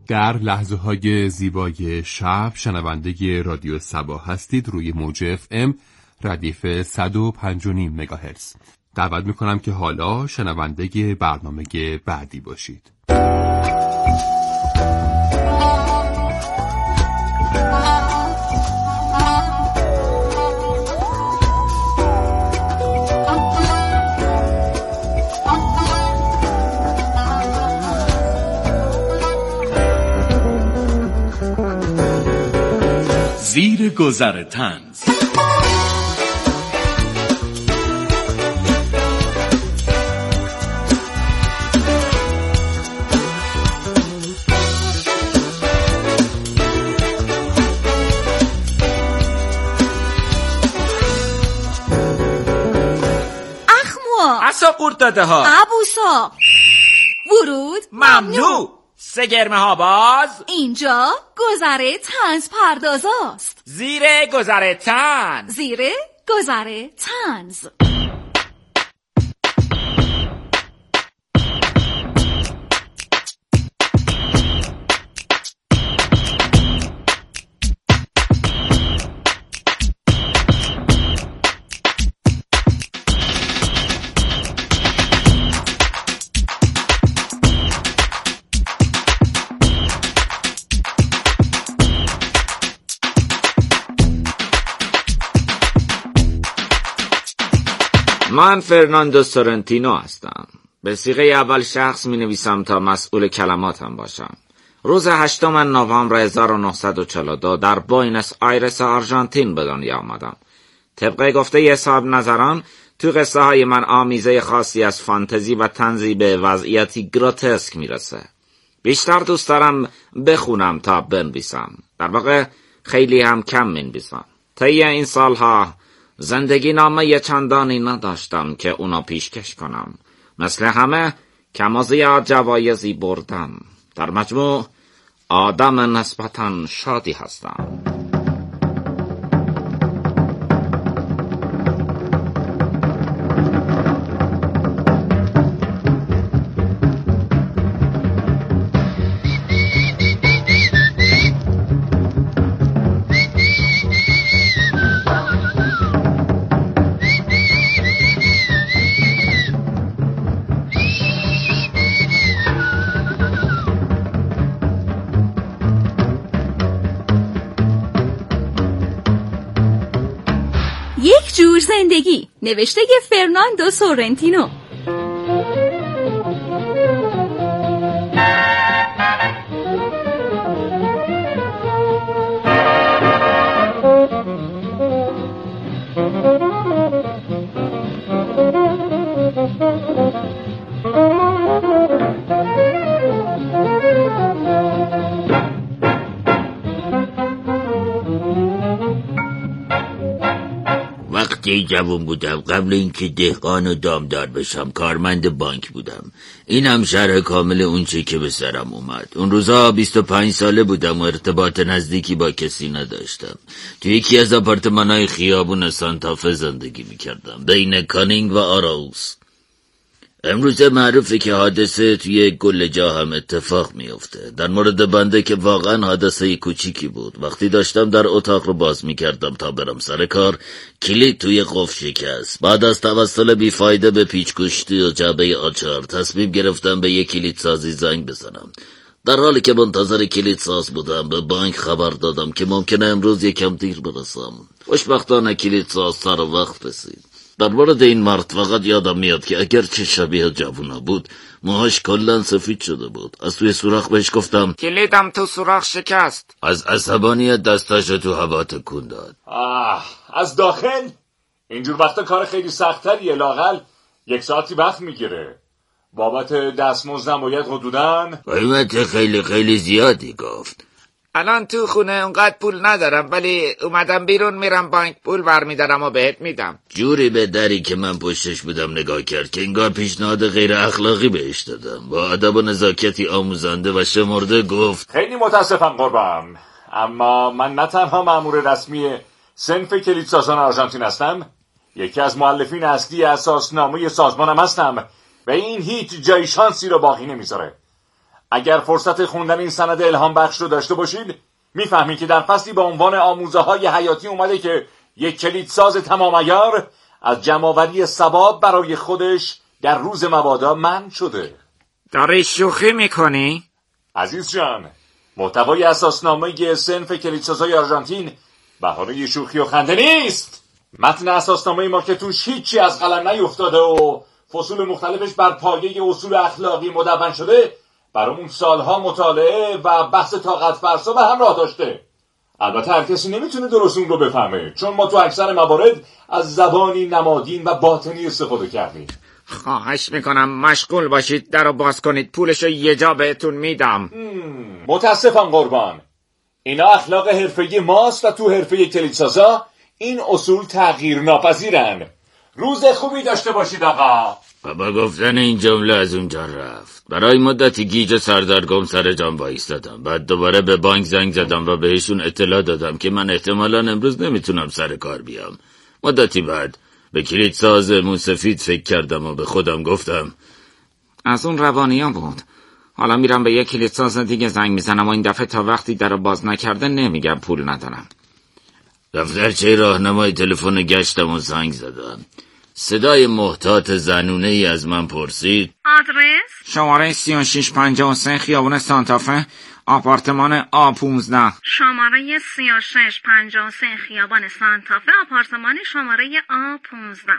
در لحظه های زیبای شب شنونده رادیو صبا هستید روی موج FM ردیف 105.5 مگاهرتز. دعوت میکنم که حالا شنونده برنامه بعدی باشید. زیر گذر طنز. عصا قورت داده ها ابوسا ورود ممنوع. سه گرمه ها باز. اینجا گذر طنز پردازاست. زیر گذر طنز. زیر گذر طنز. من فرناندو سورنتینو هستم. به صیغه اول شخص می نویسم تا مسئول کلماتم باشم. روز 8 نوامبر 1942 در بوئنوس آیرس آرژانتین به دنیا آمدم. طبق گفته صاحب نظران تو قصه های من آمیزه خاصی از فانتزی و طنزی به وضعیتی گروتسک میرسه. بیشتر دوست دارم بخونم تا بنویسم. در واقع خیلی هم کم مینویسم. طی این سالها زندگی نامه چندانی نداشتم که اونا پیشکش کنم. مثل همه کم و زیاد جوایزی بردم. در مجموع آدم نسبتاً شادی هستم. یک جور زندگی، نوشته فرناندو سورنتینو. وقتی جوان بودم قبل اینکه دهقان و دامدار بشم کارمند بانک بودم. این هم شرح کامل اون چی که به سرم اومد. اون روزا 25 ساله بودم و ارتباط نزدیکی با کسی نداشتم. تو یکی از آپارتمان‌های خیابون سانتافه زندگی میکردم بین کانینگ و آراوس. امروزه معروفه که حادثه توی گل جا هم اتفاق میفته. در مورد بنده که واقعا حادثه کوچیکی بود. وقتی داشتم در اتاق رو باز میکردم تا برم سر کار، کلید توی قفل شکست. بعد از توسل بیفایده به پیچ‌گوشتی و جعبه آچار تصمیم گرفتم به یک کلیدسازی زنگ بزنم. در حالی که منتظر کلیدساز بودم به بانک خبر دادم که ممکنه امروز یکم دیر برسم. خوشبختانه کلیدساز سر وقت رسید. در مورد این مرد فقط یادم میاد که اگرچه شبیه جوونا بود موهاش کلن سفید شده بود. از توی سوراخ بهش گفتم کلیدم تو سوراخ شکست. از عصبانیت دستاشو تو هوا تکون داد. از داخل؟ اینجور وقتا کار خیلی سخت‌تریه. لااقل 1 ساعتی وقت میگیره. بابت دستمزدم باید حدوداً قیمت خیلی زیادی گفت. الان تو خونه اونقدر پول ندارم، ولی اومدم بیرون میرم بانک پول برمیدارم و بهت میدم. جوری به دری که من پشتش بودم نگاه کرد که انگار پیشنهاد غیر اخلاقی بهش دادم. با ادب و نزاکتی آموزنده و شمرده گفت خیلی متاسفم قربان، اما من نه تنها مأمور رسمی صنف کلیدسازان آرژانتین هستم، یکی از مؤلفین اصلی اساسنامه سازمانم هستم و این هیچ جای شانسی رو باقی نمیذاره. اگر فرصت خوندن این سند الهام بخش رو داشته باشید میفهمید که در فصلی با عنوان آموزه های حیاتی اومده که یک کلیدساز تمام عیار از جمع‌آوری ثواب برای خودش در روز مبادا منع شده. داری شوخی میکنی؟ عزیز جان، محتوای اساسنامه صنف کلیدسازهای آرژانتین بهانه شوخی و خنده نیست. متن اساسنامه ما که توش هیچی از قلم نیفتاده و فصول مختلفش بر پایه اصول اخلاقی مدون شده برامون سالها مطالعه و بحث طاقت فرسا به همراه داشته. البته هر کسی نمیتونه درست اون رو بفهمه، چون ما تو اکثر موارد از زبانی نمادین و باطنی استفاده کردیم. خواهش میکنم مشغول باشید، در رو باز کنید، پولشو یه جا بهتون میدم. متاسفم قربان، اینا اخلاق حرفه‌ای ماست و تو حرفه کلیدسازا این اصول تغییر ناپذیرن. روز خوبی داشته باشید آقا. با گفتن این جمله از اونجا رفت. برای مدتی گیج و سردرگم سر جام وایستادم. بعد دوباره به بانک زنگ زدم و بهشون اطلاع دادم که من احتمالاً امروز نمیتونم سر کار بیام. مدتی بعد به کلیدساز موسفید فکر کردم و به خودم گفتم از اون روانیان بود. حالا میرم به یک کلیدساز دیگه زنگ میزنم و این دفعه تا وقتی درو باز نکرده نمیگم پول ندارم. دفترچه راهنمای تلفن گشتم و زنگ زدم. صدای محتاط زنونه ای از من پرسید آدرس؟ شماره 3653 خیابون سانتافه، آپارتمان A15. شماره 3653 خیابان سانتافه، آپارتمان شماره A15.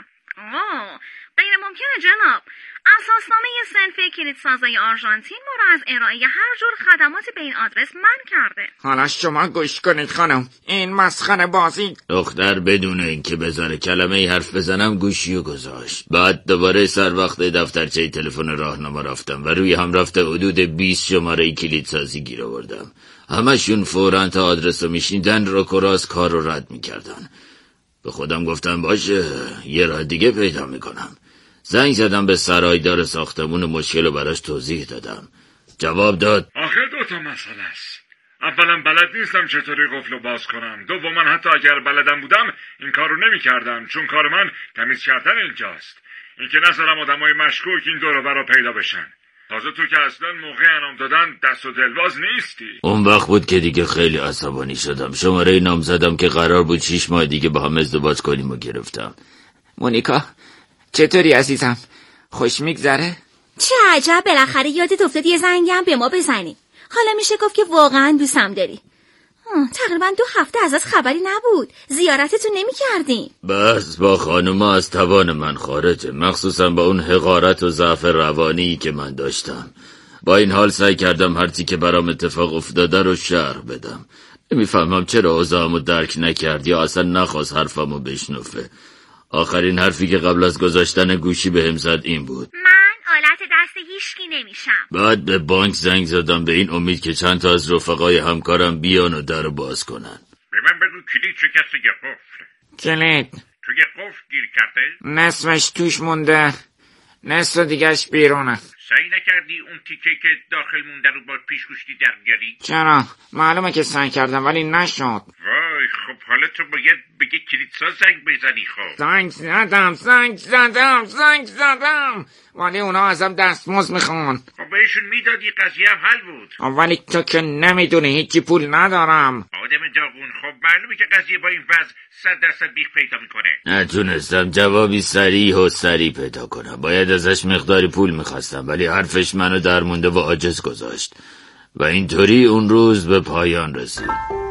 غیر ممکنه جناب. اساسنامه صنف کلیدسازای آرژانتین ما را از ارائه هر جور خدماتی به این آدرس منع کرده. حالا شما گوش کنید خانم، این مسخره بازی. دختر بدون اینکه بذاره کلمه ای حرف بزنم گوشیو گذاشت. بعد دوباره سر وقت دفترچه تلفن راهنما رفتم و روی هم رفته حدود 20 شماره کلیدسازی گیر آوردم. همشون فوراً تا آدرس رو میشنیدن رک و راست کار رو رد میکردن. به خودم گفتم باشه یه راه دیگه پیدا میکنم. زنگ زدم به سرایدار ساختمون و مشکل رو براش توضیح دادم. جواب داد آخه 2 مسئله است. اولا بلد نیستم چطوری قفل رو باز کنم. دوما حتی اگر بلدم بودم این کار رو نمی کردم، چون کار من تمیز کردن اینجاست. اینکه نذارم آدمای مشکوک این دور و برا پیدا بشن. تازه تو که اصلا موقع انعام دادن دست و دلواز نیستی. اون وقت بود که دیگه خیلی عصبانی شدم. شماره نام زدم که قرار بود 6 ماه دیگه با هم ازدواج کنیم و گرفتم. مونیکا چطوری عزیزم؟ خوش میگذره؟ چه عجب، بالاخره یادت افتاد یه زنگی هم به ما بزنی. حالا میشه گفت که واقعا دوستم داری. تقریبا 2 هفته ازت خبری نبود، زیارتتون نمی کردیم. بس با خانوما از توان من خارجه، مخصوصا با اون حقارت و ضعف روانی که من داشتم. با این حال سعی کردم هرچی که برام اتفاق افتاده رو شرح بدم. نمیفهمم چرا اوضاعمو درک نکرد یا اصلا نخواست حرفمو بشنفه. آخرین حرفی که قبل از گذاشتن گوشی بهم زد این بود: من آلت دست هیچکی نمیشم. بعد به بانک زنگ زدم به این امید که چند تا از رفقای همکارم بیان و در باز کنن. به من بگو کلید چه کسی که قفل؟ کلید توی قفل گیر کرده؟ نصفش توش مونده، نصف دیگهش بیرونه. سعی نکردی اون تیکه که داخل مونده رو با پیشگوشتی درگیری؟ چرا؟ معلومه که سعی کردم ولی نشد. وای خب حالا تو باید بگه کلیدساز زنگ بزنی. خب زنگ زدم ولی اونا ازم دستمزد میخوان. خب بهشون میدادی قضیه هم حل بود. ولی تو که نمیدونی هیچی پول ندارم. آدم داغون، خب معلومه که قضیه با این وضع 100% بیخ پیدا میکنه. نتونستم جوابی صریح و سریع پیدا کنم. باید ازش مقداری پول میخواستم ولی حرفش منو درمونده و عاجز گذاشت و اینطوری اون روز به پایان رسید.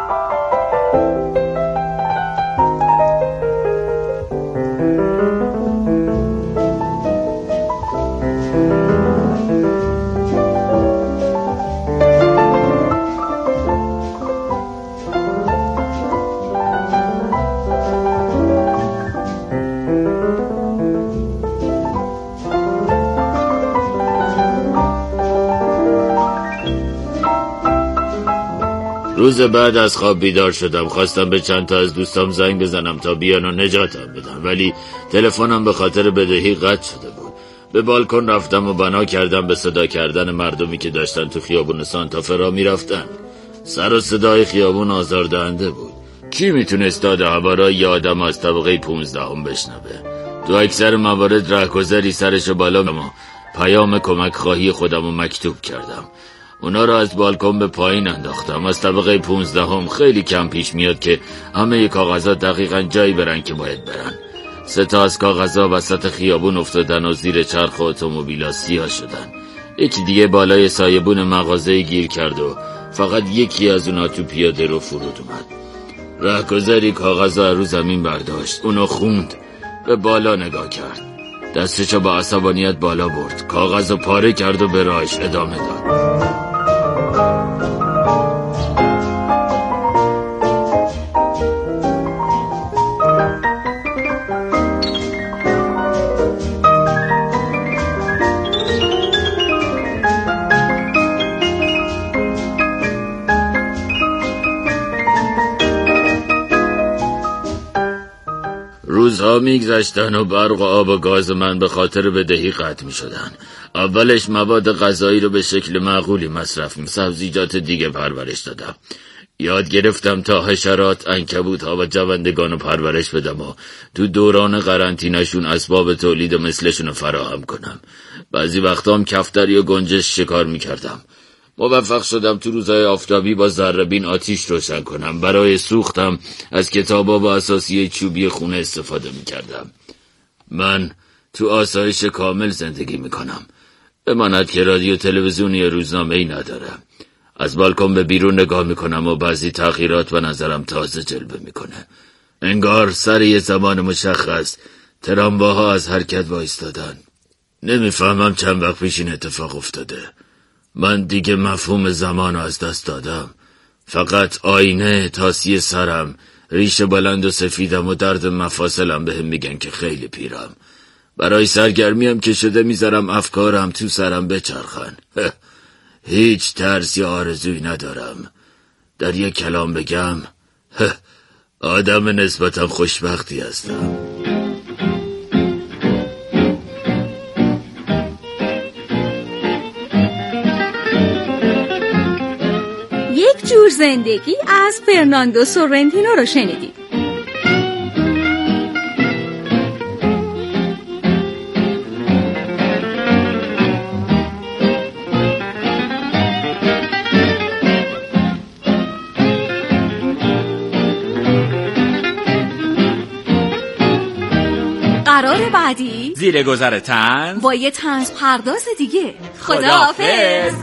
روز بعد از خواب بیدار شدم. خواستم به چند تا از دوستام زنگ بزنم تا بیان و نجاتم بدن ولی تلفنم به خاطر بدهی قطع شده بود. به بالکن رفتم و بنا کردم به صدا کردن مردمی که داشتن تو خیابون سانتافه را میرفتن. سر و صدای خیابون آزاردهنده بود. کی میتونست داد هوارای یه آدم از طبقه 15 بشنوه؟ تو اکثر موارد رهگذری سرشو بالا پیام کمک خواهی خودم رو مکتوب کردم. اونا رو از بالکن به پایین انداختم. از طبقه 15 خیلی کم پیش میاد که همه کاغذها دقیقاً جایی برن که باید برن. 3 از کاغذها وسط خیابون افتادن و زیر چرخ اتومبیلا سیاه شدن. یکی دیگه بالای سایبون مغازه گیر کرد و فقط یکی از اونا تو پیاده رو فرود اومد. رهگذری کاغذها رو زمین برداشت، اونو خوند، به بالا نگاه کرد، دستشو با عصبانیت بالا برد، کاغذو پاره کرد و به راهش ادامه داد. روزها میگذشتن و برق و آب و گاز من به خاطر بدهی قطع می شدن. اولش مواد غذایی رو به شکل معقولی مصرف می، سبزیجات دیگه پرورش دادم. یاد گرفتم تا حشرات، عنکبوت‌ها و جوندگان رو پرورش بدم و تو دوران قرنطینه‌شون اسباب تولید مثلشون رو فراهم کنم. بعضی وقتا هم کفتری و گنجش شکار می کردم. موفق شدم تو روزهای آفتابی با ذره‌بین آتیش روشن کنم. برای سوختم از کتابا با اساسیه چوبی خونه استفاده می‌کردم. من تو آسایش کامل زندگی می‌کنم. بماند که رادیو، تلویزیون یا روزنامه‌ای ندارم. از بالکن به بیرون نگاه می‌کنم و بعضی تغییرات به نظرم تازه جلوه می‌کنه. انگار سر یه زمان مشخص ترامواها از حرکت وایستادن. نمی‌فهمم چند وقت پیش این اتفاق افتاده. من دیگه مفهوم زمان از دست دادم. فقط آینه، تاسی سرم، ریش بلند و سفیدم و درد مفاصلم بهم میگن که خیلی پیرم. برای سرگرمیم که شده میذارم افکارم تو سرم بچرخن. هیچ ترس یا آرزویی ندارم. در یک کلام بگم، آدم نسبتا خوشبختی هستم. جور زندگی از فرناندو سورنتینو رو شنیدید. قرار بعدی زیر گذر طنز با یه طنز پرداز دیگه. خداحافظ.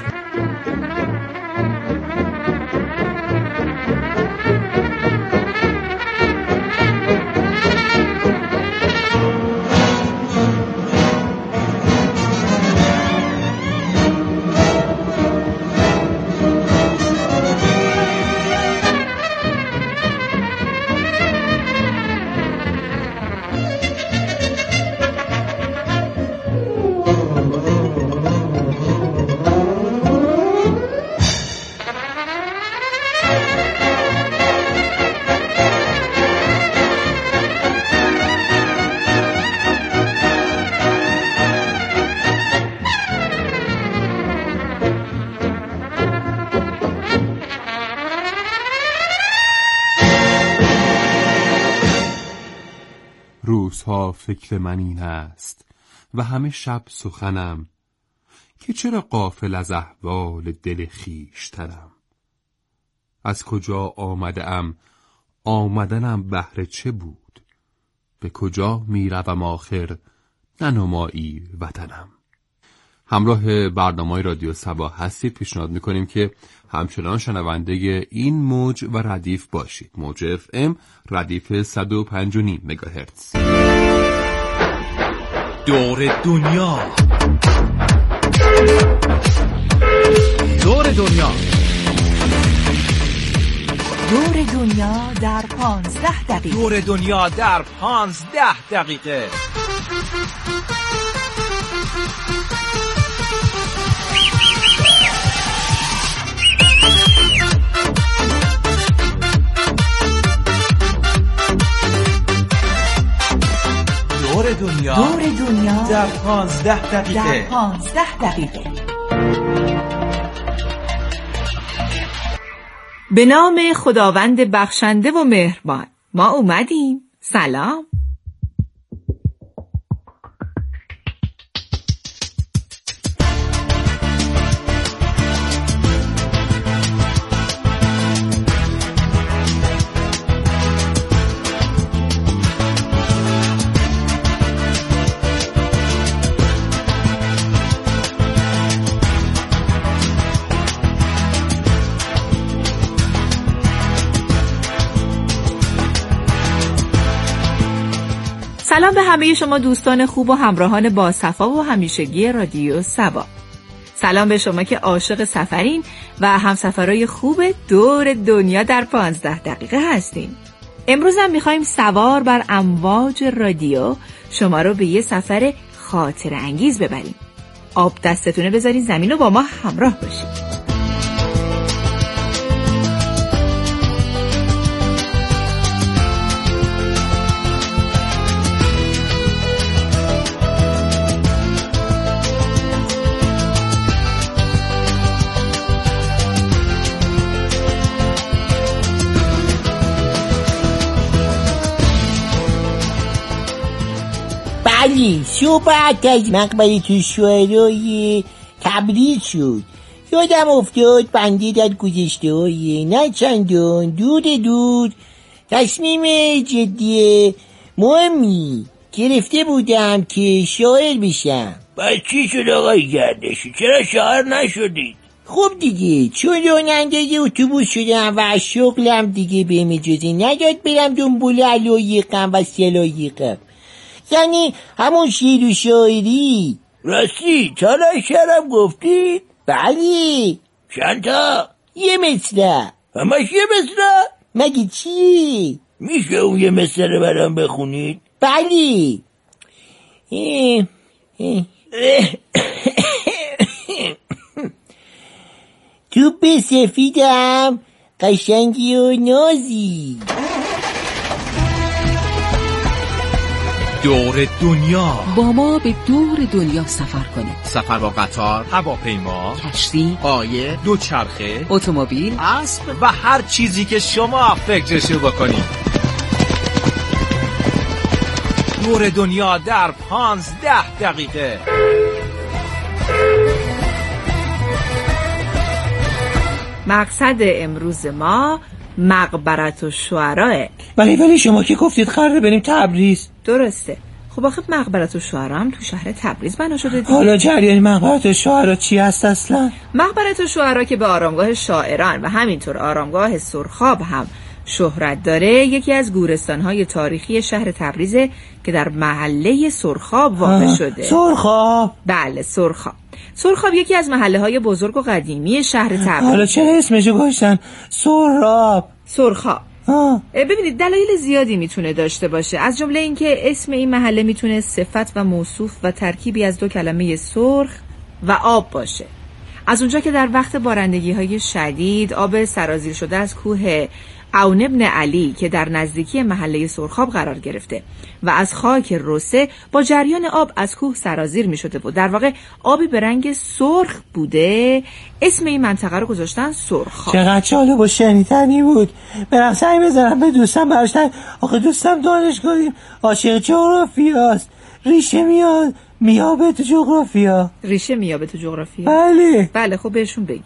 روزها فکر من این است و همه شب سخنم که چرا غافل از احوال دل خویشتنم. از کجا آمدم، آمدنم بهر چه بود، به کجا میروم آخر، ننمایی وطنم. همراه برنامه رادیو صبا هستید. پیشنهاد میکنیم که همچنان شنونده این موج و ردیف باشید. موج FM ردیف 105.5 مگاهرتز. دور دنیا، دور دنیا، دور دنیا در 15 دقیقه. دور دنیا در 15 دقیقه. دور دنیا در 15 دقیقه. در 15 دقیقه. به نام خداوند بخشنده و مهربان. ما اومدیم. سلام. سلام به همه شما دوستان خوب و همراهان با صفا و همیشگی رادیو صبا. سلام به شما که عاشق سفرین و همسفرهای خوب دور دنیا در 15 دقیقه هستین. امروز هم میخوایم سوار بر امواج رادیو شما رو به یه سفر خاطر انگیز ببریم. آب دستتونه بذارین زمین و با ما همراه باشید. بله، صبح از مقبره شعرای تبریز شد. یادم افتاد بنده در گذشته های نه چندان دور تصمیم جدی مهمی گرفته بودم که شاعر بشم. بس چی شد آقای گردشی؟ چرا شاعر نشدید؟ خب دیگه چون راننده اتوبوس شدم و از شغلم دیگه بهم اجازه نداد برم دنبال علایقم و سلایقم، یعنی همون شعر و شاعری. راستی چرا شعرم گفتید؟ بله. چند تا؟ یه مصرع. همش یه مصرع؟ مگه چی؟ میشه اون یه مصرع برام بخونید؟ بله. توپ سفیدم قشنگی و نازی. دور دنیا. با ما به دور دنیا سفر کنید. سفر با قطار، هواپیما، کشتی، قایق، دوچرخه، اتومبیل، اسب و هر چیزی که شما فکرشو بکنید. دور دنیا در 15 دقیقه. مقصد امروز ما مقبره الشعراء. ولی شما که گفتید قراره بریم تبریز. درسته. خب آخه مقبره الشعراء هم تو شهر تبریز بنا شده دیگه. حالا جریان مقبره الشعراء چی هست اصلا؟ مقبره الشعراء که به آرامگاه شاعران و همینطور آرامگاه سرخاب هم شهرت داره، یکی از گورستان‌های تاریخی شهر تبریزه که در محله سرخاب واقع شده. سرخاب؟ بله، سرخاب. سرخاب یکی از محله‌های بزرگ و قدیمی شهر تبریز. حالا چرا اسمشو گذاشتن سرخاب؟ ببینید دلایل زیادی میتونه داشته باشه، از جمله اینکه اسم این محله میتونه صفت و موصوف و ترکیبی از دو کلمه سرخ و آب باشه. از اونجا که در وقت بارندگی‌های شدید آب سرازیر شده از کوه عون ابن علی که در نزدیکی محله سرخاب قرار گرفته و از خاک روسه با جریان آب از کوه سرازیر می شده بود، در واقع آبی به رنگ سرخ بوده، اسم این منطقه رو گذاشتن سرخاب. چقدر جالب و شنیدنی بود. برم سعی بزنم به دوستم براشتن. آخه دوستم دانشگاهی عاشق جغرافیاست. ریشه میابه تو جغرافیا. ریشه میابه تو جغرافیا؟ بله خب بهشون بگی.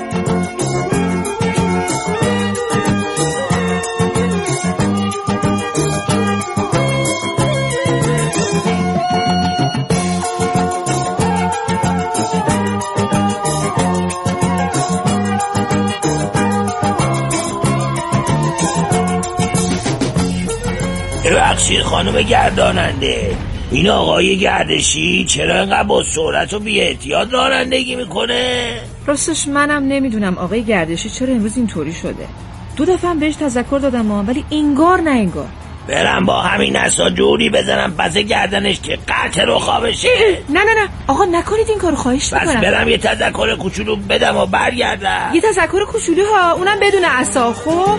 ببخشید خانم گرداننده، این آقای گردشی چرا اینقدر با سرعت و بی احتیاط رانندگی میکنه؟ راستش منم نمیدونم آقای گردشی چرا امروز اینطوری شده. 2 دفعه هم بهش تذکر دادم ولی انگار نه انگار. برم با همین عصا جوری بزنم پس گردنش که قطع رخا بشه. نه آقا نکنید این کارو، خواهش میکنم. بس برم یه تذکر کوچولو بدم و برگردم. یه تذکر کوچولو ها، اونم بدون عصا. خب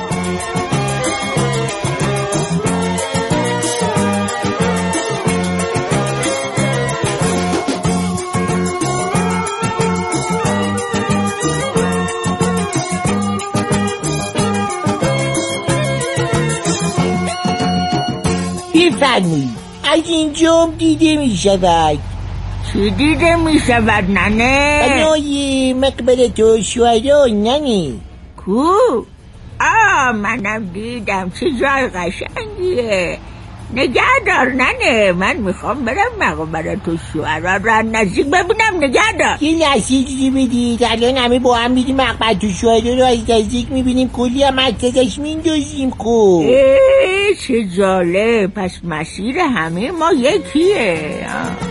بفرمایید. از اینجا دیده می شود. چی دیده می شود ننه؟ بنای مقبره الشعراء ننه. کو؟ منم دیدم، چه جای قشنگیه. نگهدار ننه، من میخوام برم مقبرت الشعرا را نزدیک ببینم. نگهدار. یه نصیحتی بدید، الان همه با هم میریم مقبرت الشعرا رو از نزدیک میبینیم، کلی هم ازش میندازیم. خب چه جالب، پس مسیر همه ما یکیه.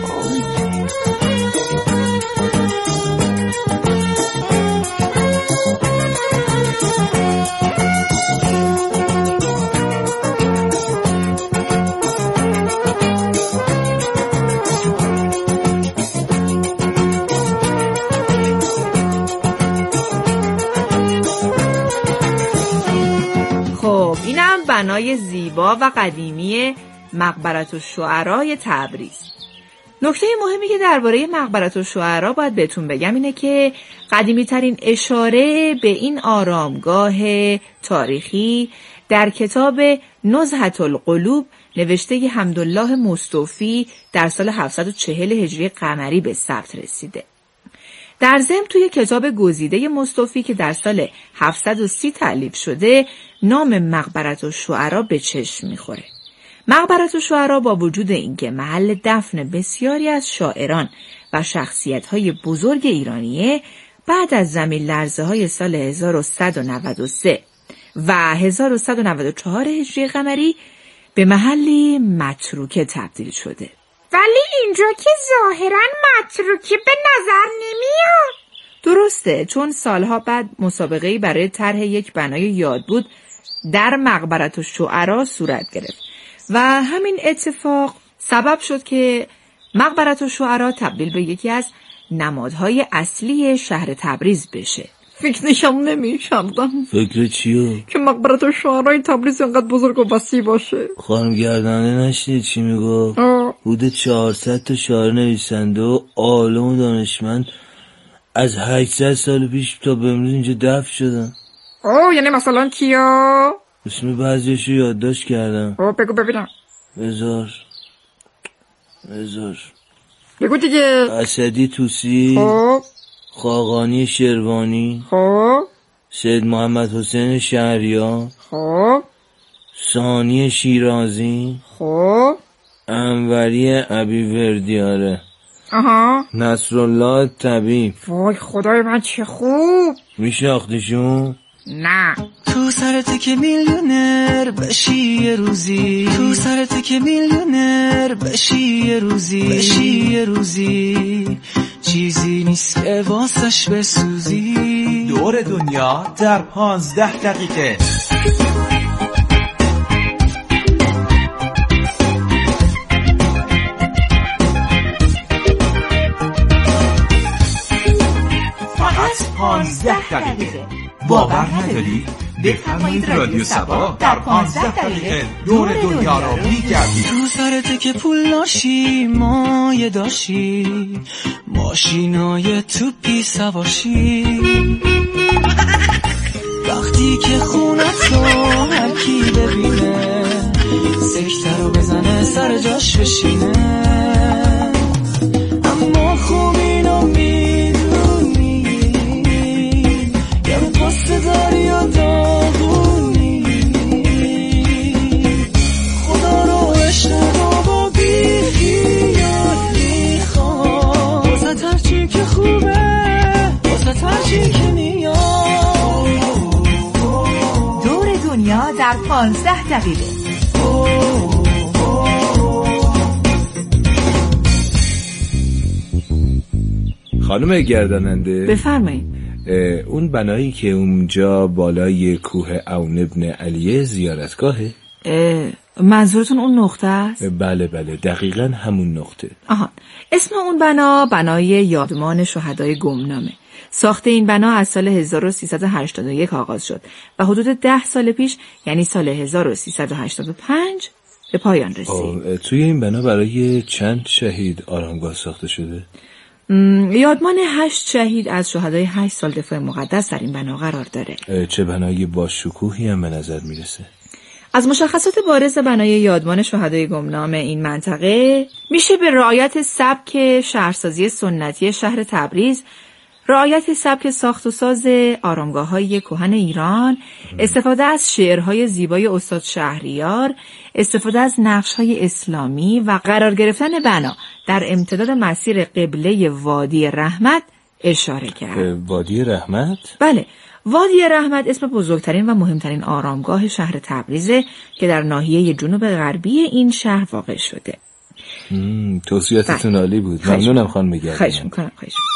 اینم بنای زیبا و قدیمی مقبرت الشعرای تبریز. نکته مهمی که درباره مقبرت الشعرا باید بهتون بگم اینه که قدیمی ترین اشاره به این آرامگاه تاریخی در کتاب نزهة القلوب نوشته حمدالله مصطفی در سال 740 هجری قمری به ثبت رسیده. در ضمن توی کتاب گزیده مصطفی که در سال 730 تألیف شده نام مقبرت الشعرا به چشم میخوره. مقبرت الشعرا با وجود اینکه محل دفن بسیاری از شاعران و شخصیت‌های بزرگ ایرانیه، بعد از زمین لرزه های سال 1193 و 1194 هجری قمری به محلی متروکه تبدیل شده. ولی اینجا که ظاهراً متروکه به نظر نمیاد. درسته، چون سالها بعد مسابقه‌ای برای طرح یک بنای یادبود در مقبرت الشعرا صورت گرفت و همین اتفاق سبب شد که مقبرت الشعرا تبدیل به یکی از نمادهای اصلی شهر تبریز بشه. فکر نمی‌کردم. فکر چیو؟ که مقبرت الشعرای تبریز اینقدر بزرگ و وسیع باشه. خانم گردنده نشنید چی میگو؟ حدود 400 تا شاعر نویسنده و عالم و دانشمند از 800 سال پیش تا به امروز اینجا دفن شدن. یعنی مثلا کیا؟ اسم بعضیشو یادداشت کردم. بگو ببینم. بذار بگو دیگه. اسدی طوسی، خاقانی شروانی، سید محمد حسین شهریار، ثانی شیرازی، انوری ابیوردیاره، نصرالله طبیب. وای خدای من چه خوب. میشناختیشون؟ نه. تو سرت که میلیونر بشی یه روزی، تو سرت که میلیونر بشی یه روزی، بشی یه روزی، چیزی نیست که واسش بسوزی. دور دنیا در 15 دقیقه. فقط 15 دقیقه. باور نداری؟ بفرمایید رادیو سبا در 15 دقیقه دور دنیا رو میگردید. تو سرت که پول ناشی مایه داشی، ماشینای توپی سواشی، وقتی که خونت رو هر کی ببینه سکته رو بزنه سر جاش بشینه. اما خوب اینو میدونی یه پست داری و داغونی، خدا رو اشتباه و بی خیال میخواد، واسه هرچی که خوبه، واسه هرچی که میاد. دور دنیا در 15 دقیقه. خانم گرداننده بفرمایید. اون بنایی که اونجا بالای کوه عون ابن علیه زیارتگاهه؟ منظورتون اون نقطه است؟ بله دقیقاً همون نقطه. اسم اون بنا بنای یادمان شهدای گمنامه. ساخت این بنا از سال 1381 آغاز شد و حدود 10 سال پیش یعنی سال 1385 به پایان رسید. توی این بنا برای چند شهید آرامگاه ساخته شده؟ یادمان 8 شهید از شهدای 8 سال دفاع مقدس در این بنا قرار داره. چه بنای با شکوهی هم به نظر میرسه. از مشخصات بارز بنای یادمان شهدای گمنام این منطقه میشه به رعایت سبک شهرسازی سنتی شهر تبریز رعایت سبک ساخت و ساز آرامگاه‌های کهن ایران، استفاده از شعرهای زیبای استاد شهریار، استفاده از نقش‌های اسلامی و قرار گرفتن بنا در امتداد مسیر قبله وادی رحمت اشاره کرد. وادی رحمت؟ بله، وادی رحمت اسم بزرگترین و مهمترین آرامگاه شهر تبریزه که در ناحیه جنوب غربی این شهر واقع شده. توصیاتتون عالی بود. ممنونم خانم گردن. خواهش می‌کنم.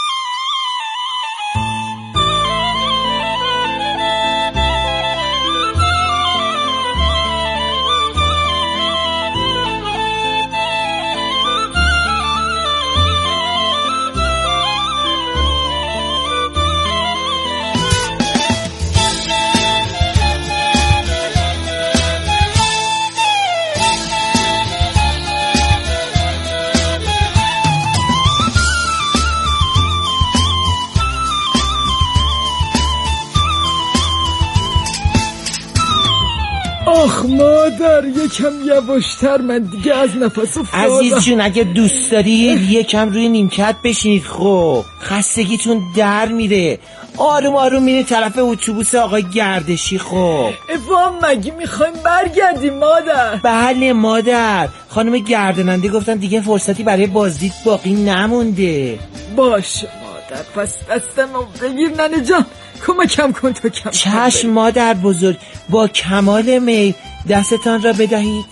آخ مادر، یکم یواشتر، من دیگه از نفس افتادم. عزیز جون اگه دوست دارید یکم روی نیمکت بشینید. خب خستگیتون در میره. آروم آروم میره طرف اتوبوس آقای گردشی. خب افام مگه میخوایم برگردیم مادر؟ بله مادر، خانم گردننده گفتن دیگه فرصتی برای بازدید باقی نمونده. باشه مادر، پس دستمو بگیر ننه جان، کمکم کن تو کم. چشم مادر بزرگ، با کمال میل دستتان را بدهید.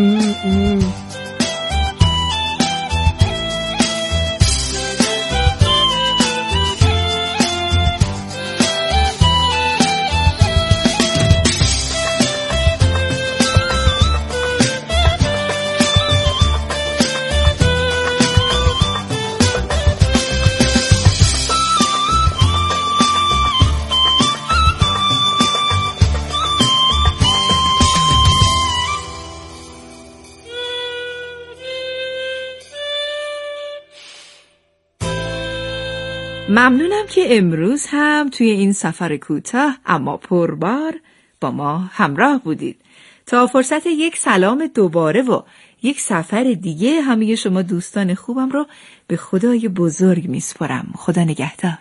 ممنونم که امروز هم توی این سفر کوتاه اما پربار با ما همراه بودید. تا فرصت یک سلام دوباره و یک سفر دیگه همه شما دوستان خوبم رو به خدای بزرگ میسپارم. خدا نگهدار.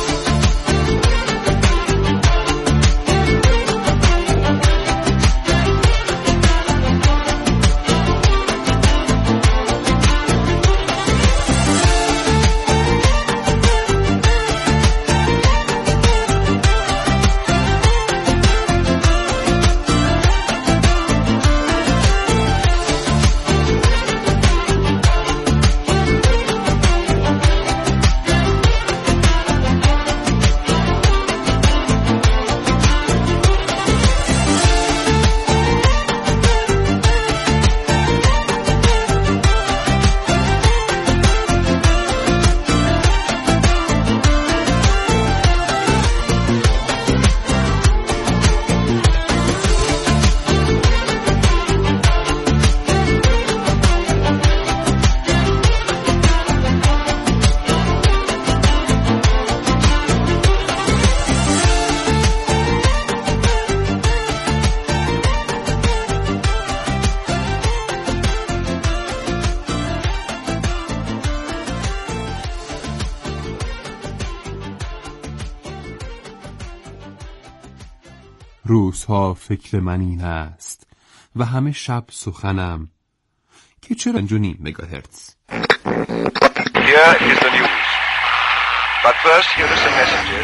روزها فکر من این است و همه شب سخنم که چرا 5.5 مگاهرتز. Here is the news. But first here are some messages